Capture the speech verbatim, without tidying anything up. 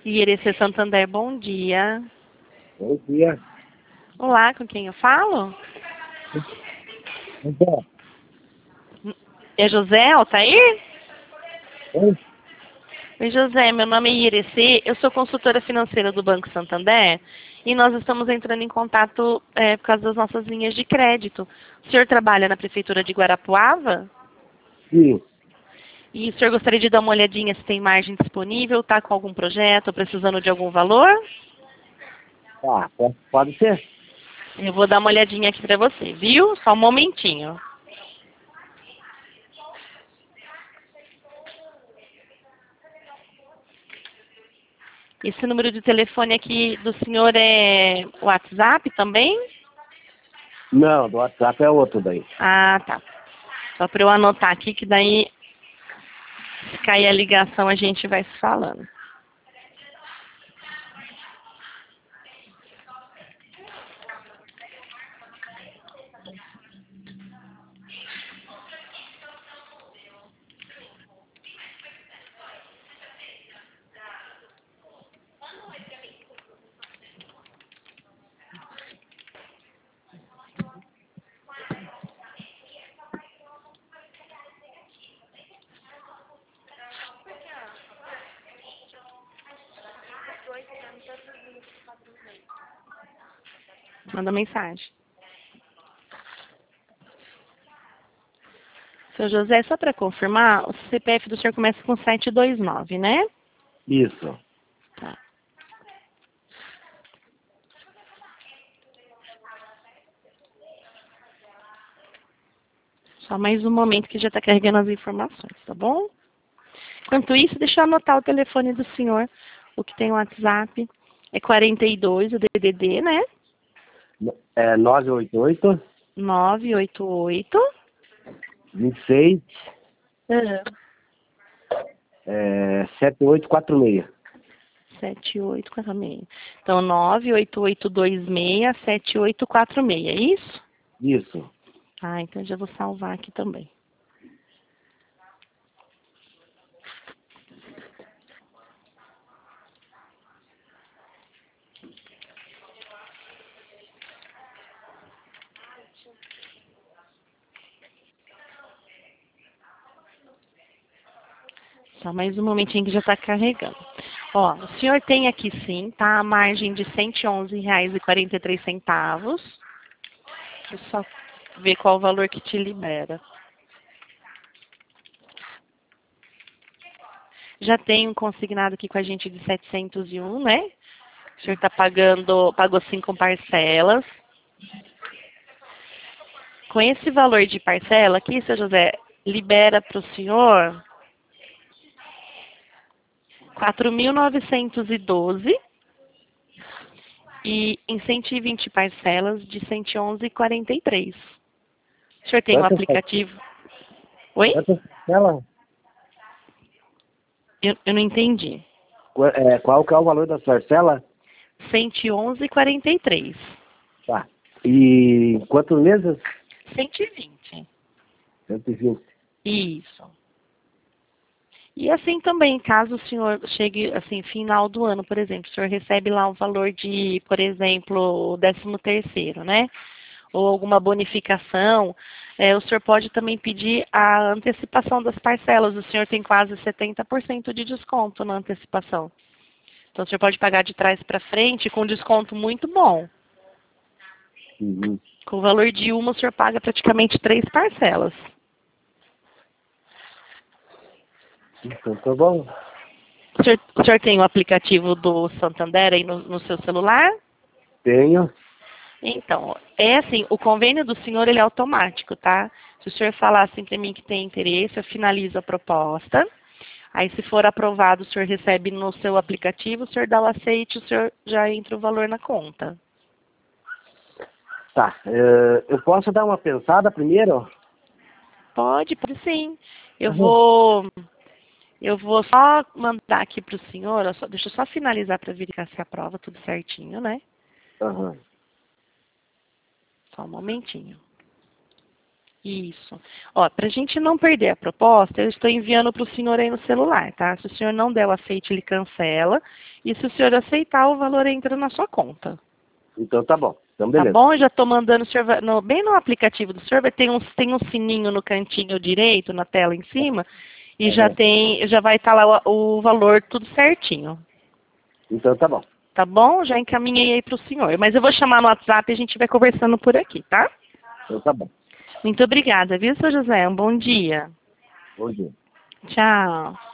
I R C Santander, bom dia. Bom dia. Olá, com quem eu falo? Então, É José Altair? oi? Oi, José, meu nome é I R C, eu sou consultora financeira do Banco Santander e nós estamos entrando em contato é, por causa das nossas linhas de crédito. O senhor trabalha na Prefeitura de Guarapuava? Sim. E o senhor gostaria de dar uma olhadinha se tem margem disponível, está com algum projeto, precisando de algum valor? Tá, pode, pode ser? Eu vou dar uma olhadinha aqui para você, viu? Só um momentinho. Esse número de telefone aqui do senhor é WhatsApp também? Não, do WhatsApp é outro daí. Ah, tá. Só para eu anotar aqui, que daí, se cair a ligação, a gente vai se falando. Manda mensagem. Seu José, só para confirmar, o C P F do senhor começa com sete dois nove, né? Isso. Tá. Só mais um momento que já está carregando as informações, tá bom? Enquanto isso, deixa eu anotar o telefone do senhor, o que tem o WhatsApp. É quarenta e dois, o D D D, né? É nove oito oito, nove oito oito. vinte e seis, Uhum. é, sete oito quatro seis. sete oito quatro seis. Então, nove oito oito dois seis sete oito quatro seis, é isso? Isso. Ah, então já vou salvar aqui também. Só mais um momentinho que já está carregando. Ó, o senhor tem aqui sim, tá? A margem de cento e onze reais e quarenta e três centavos. Deixa eu só ver qual o valor que te libera. Já tem um consignado aqui com a gente de setecentos e um, né? O senhor está pagando, pagou cinco parcelas. Com esse valor de parcela aqui, seu José, libera para o senhor quatro mil novecentos e doze e em cento e vinte parcelas de cento e onze e quarenta e três. O senhor tem um Quantas, aplicativo? Oi? quantas parcelas? Eu, eu não entendi. Qua- é, qual que é o valor das parcelas? cento e onze e quarenta e três. Tá. E quantos meses? cento e vinte. cento e vinte. Isso. E assim também, caso o senhor chegue, assim, final do ano, por exemplo, o senhor recebe lá um valor de, por exemplo, o décimo terceiro, né? Ou alguma bonificação, é, o senhor pode também pedir a antecipação das parcelas. O senhor tem quase setenta por cento de desconto na antecipação. Então, o senhor pode pagar de trás para frente com desconto muito bom. Uhum. Com o valor de uma, o senhor paga praticamente três parcelas. Então tá bom. O senhor, o senhor tem o aplicativo do Santander aí no, no seu celular? Tenho. Então, é assim, o convênio do senhor ele é automático, tá? Se o senhor falar assim para mim que tem interesse, eu finalizo a proposta. Aí, se for aprovado, o senhor recebe no seu aplicativo, o senhor dá o aceite, o senhor já entra o valor na conta. Tá. é, eu posso dar uma pensada primeiro? Pode, pode sim. Eu Uhum. vou, eu vou só mandar aqui para o senhor, ó, só- deixa eu só finalizar para verificar se aprova tudo certinho, né? Aham. Só um momentinho. Isso. Ó, para a gente não perder a proposta, eu estou enviando para o senhor aí no celular, tá? Se o senhor não der o aceite, ele cancela. E se o senhor aceitar, o valor entra na sua conta. Então tá bom. Então Tá beleza. bom? Eu já estou mandando o senhor, vai- no, bem no aplicativo do senhor, vai ter um, tem um sininho no cantinho direito, na tela em cima, e já Uhum. tem, já vai estar lá o, o valor tudo certinho. Então tá bom. Tá bom? Já encaminhei aí para o senhor. Mas eu vou chamar no WhatsApp e a gente vai conversando por aqui, tá? Então tá bom. Muito obrigada, viu, seu José? Um bom dia. Bom dia. Tchau.